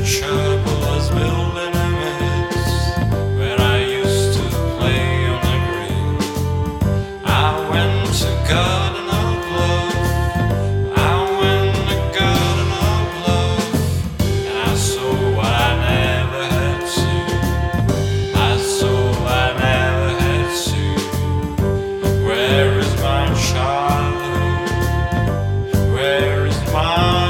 chapel was built in a mist where I used to play on the green. I went to Garden of Love. I went to Garden of Love, and I saw what I never had seen. I saw what I never had seen. Where is my childhood? Where is my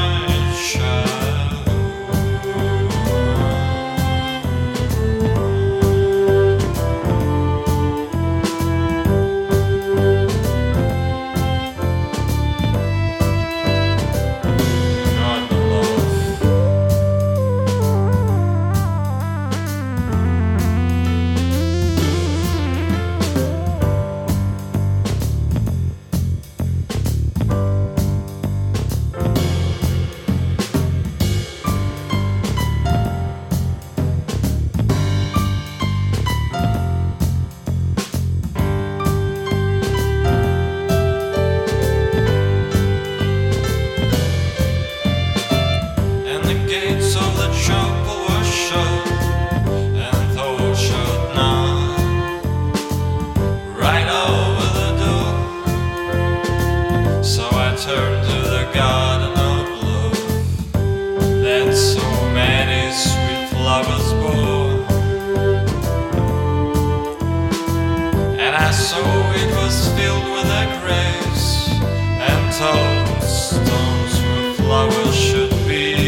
chapel was shut, and thou shalt not right over the door. So I turned to the Garden of Love that so many sweet flowers bore, and I saw it was filled with a grace, and tall stones where flowers should be.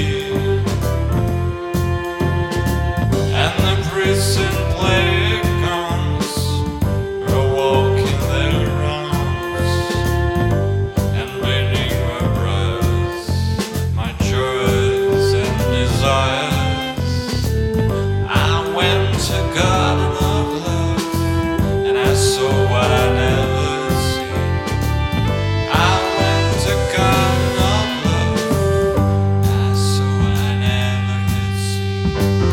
Priests and playgrounds were walking their rounds and bending their breaths, my joys and desires. I went to Garden of Love, and I saw what I never seen. I went to Garden of Love, and I saw what I never had seen.